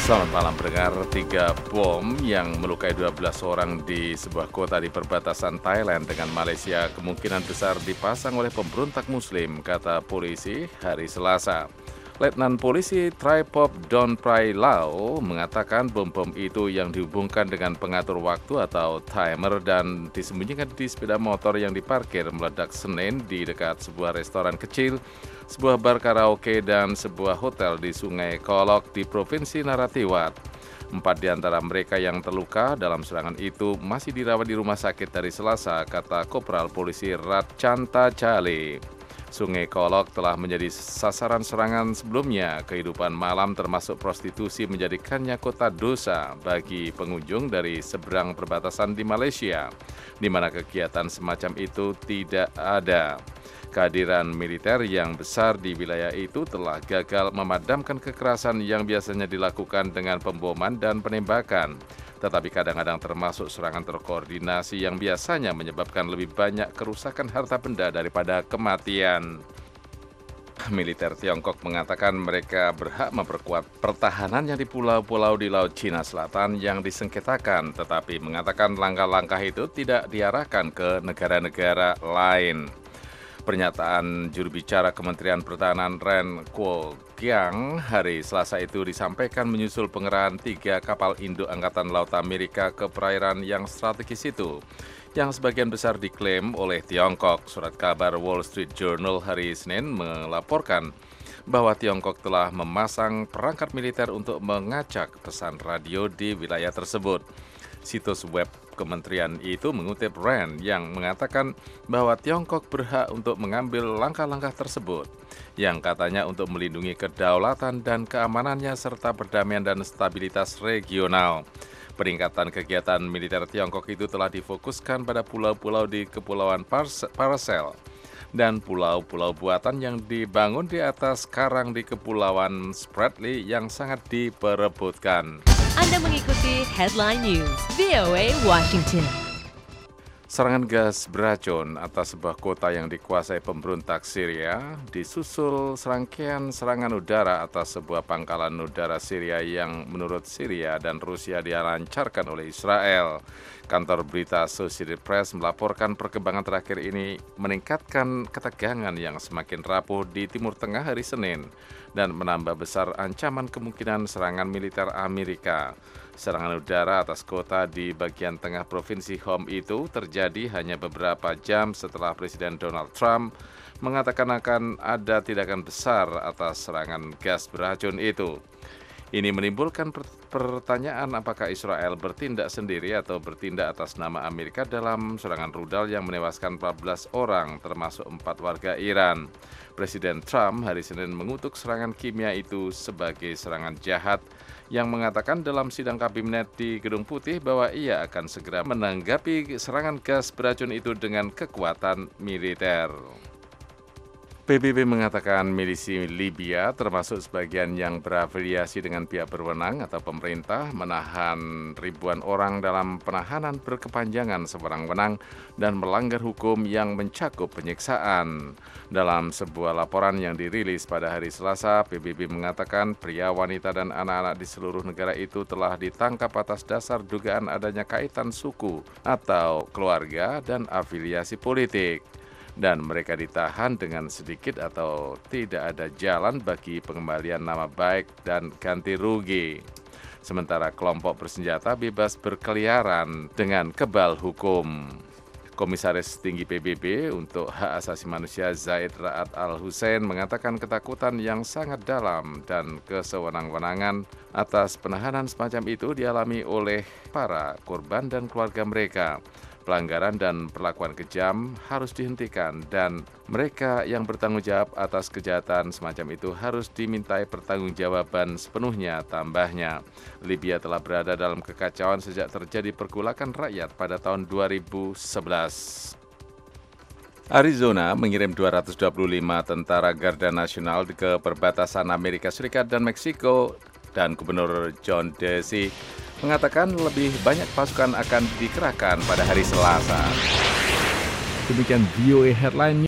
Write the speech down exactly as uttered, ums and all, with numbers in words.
Selamat malam pendengar. Tiga bom yang melukai dua belas orang di sebuah kota di perbatasan Thailand dengan Malaysia kemungkinan besar dipasang oleh pemberontak Muslim, kata polisi hari Selasa. Letnan Polisi Tripop Don Prai Lau mengatakan bom-bom itu yang dihubungkan dengan pengatur waktu atau timer dan disembunyikan di sepeda motor yang diparkir meledak Senin di dekat sebuah restoran kecil, sebuah bar karaoke, dan sebuah hotel di Sungai Kolok di Provinsi Narathiwat. Empat di antara mereka yang terluka dalam serangan itu masih dirawat di rumah sakit dari Selasa, kata Kopral Polisi Ratchanta Chale. Sungai Kolok telah menjadi sasaran serangan sebelumnya. Kehidupan malam termasuk prostitusi menjadikannya kota dosa bagi pengunjung dari seberang perbatasan di Malaysia, di mana kegiatan semacam itu tidak ada. Kehadiran militer yang besar di wilayah itu telah gagal memadamkan kekerasan yang biasanya dilakukan dengan pemboman dan penembakan, tetapi kadang-kadang termasuk serangan terkoordinasi yang biasanya menyebabkan lebih banyak kerusakan harta benda daripada kematian. Militer Tiongkok mengatakan mereka berhak memperkuat pertahanannya di pulau-pulau di Laut Cina Selatan yang disengketakan, tetapi mengatakan langkah-langkah itu tidak diarahkan ke negara-negara lain. Pernyataan juru bicara Kementerian Pertahanan Ren Kuo-kiang hari Selasa itu disampaikan menyusul pengerahan tiga kapal induk Angkatan Laut Amerika ke perairan yang strategis itu, yang sebagian besar diklaim oleh Tiongkok. Surat kabar Wall Street Journal hari Senin melaporkan bahwa Tiongkok telah memasang perangkat militer untuk mengacak pesan radio di wilayah tersebut. Situs web kementerian itu mengutip Ren yang mengatakan bahwa Tiongkok berhak untuk mengambil langkah-langkah tersebut, yang katanya untuk melindungi kedaulatan dan keamanannya serta perdamaian dan stabilitas regional. Peningkatan kegiatan militer Tiongkok itu telah difokuskan pada pulau-pulau di Kepulauan Paracel dan pulau-pulau buatan yang dibangun di atas karang di Kepulauan Spratly yang sangat diperebutkan. Anda mengikuti Headline News, V O A Washington. Serangan gas beracun atas sebuah kota yang dikuasai pemberontak Syria disusul serangkaian serangan udara atas sebuah pangkalan udara Syria yang menurut Syria dan Rusia dilancarkan oleh Israel. Kantor berita Associated Press melaporkan perkembangan terakhir ini meningkatkan ketegangan yang semakin rapuh di Timur Tengah hari Senin dan menambah besar ancaman kemungkinan serangan militer Amerika. Serangan udara atas kota di bagian tengah provinsi Hom itu terjadi hanya beberapa jam setelah Presiden Donald Trump mengatakan akan ada tindakan besar atas serangan gas beracun itu. Ini menimbulkan pertanyaan apakah Israel bertindak sendiri atau bertindak atas nama Amerika dalam serangan rudal yang menewaskan empat belas orang, termasuk empat warga Iran. Presiden Trump hari Senin mengutuk serangan kimia itu sebagai serangan jahat, yang mengatakan dalam sidang kabinet di Gedung Putih bahwa ia akan segera menanggapi serangan gas beracun itu dengan kekuatan militer. P B B mengatakan milisi Libya, termasuk sebagian yang berafiliasi dengan pihak berwenang atau pemerintah, menahan ribuan orang dalam penahanan berkepanjangan sewenang-wenang dan melanggar hukum yang mencakup penyiksaan. Dalam sebuah laporan yang dirilis pada hari Selasa, P B B mengatakan pria, wanita, dan anak-anak di seluruh negara itu telah ditangkap atas dasar dugaan adanya kaitan suku atau keluarga dan afiliasi politik, dan mereka ditahan dengan sedikit atau tidak ada jalan bagi pengembalian nama baik dan ganti rugi. Sementara kelompok bersenjata bebas berkeliaran dengan kebal hukum. Komisaris Tinggi P B B untuk Hak Asasi Manusia Zaid Ra'ad Al-Hussein mengatakan ketakutan yang sangat dalam dan kesewenang-wenangan atas penahanan semacam itu dialami oleh para korban dan keluarga mereka. Pelanggaran dan perlakuan kejam harus dihentikan dan mereka yang bertanggung jawab atas kejahatan semacam itu harus dimintai pertanggungjawaban sepenuhnya, tambahnya. Libya telah berada dalam kekacauan sejak terjadi pergolakan rakyat pada tahun dua ribu sebelas. Arizona mengirim dua ratus dua puluh lima tentara Garda Nasional ke perbatasan Amerika Serikat dan Meksiko, dan Gubernur John Ducey mengatakan lebih banyak pasukan akan dikerahkan pada hari Selasa. Demikian V O A Headline News.